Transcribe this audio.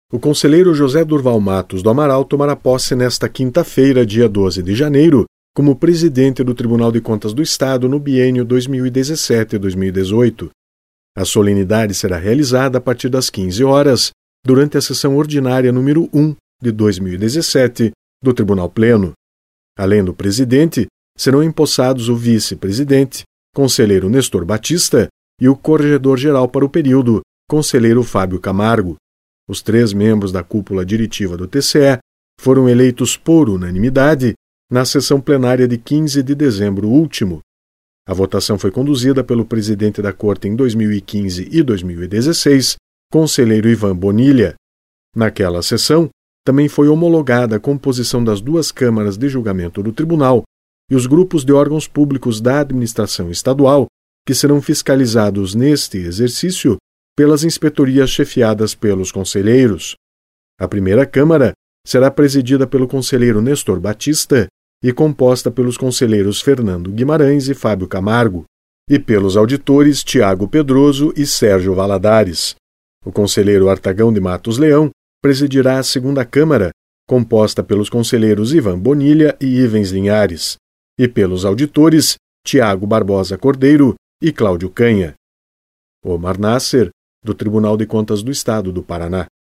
O conselheiro José Durval Matos do Amaral tomará posse nesta quinta-feira, dia 12 de janeiro, como presidente do Tribunal de Contas do Estado no biênio 2017-2018. A solenidade será realizada a partir das 15 horas, durante a sessão ordinária número 1 de 2017 do Tribunal Pleno. Além do presidente, serão empossados o vice-presidente, conselheiro Nestor Batista, e o corregedor-geral para o período, conselheiro Fábio Camargo. Os 3 membros da cúpula diretiva do TCE foram eleitos por unanimidade na sessão plenária de 15 de dezembro último. A votação foi conduzida pelo presidente da Corte em 2015 e 2016, conselheiro Ivan Bonilha. Naquela sessão, também foi homologada a composição das 2 câmaras de julgamento do tribunal e os grupos de órgãos públicos da administração estadual, que serão fiscalizados neste exercício pelas inspetorias chefiadas pelos conselheiros. A primeira Câmara será presidida pelo conselheiro Nestor Batista e composta pelos conselheiros Fernando Guimarães e Fábio Camargo, e pelos auditores Tiago Pedroso e Sérgio Valadares. O conselheiro Artagão de Matos Leão presidirá a segunda Câmara, composta pelos conselheiros Ivan Bonilha e Ivens Linhares, e pelos auditores Tiago Barbosa Cordeiro e Cláudio Canha. Omar Nasser, do Tribunal de Contas do Estado do Paraná.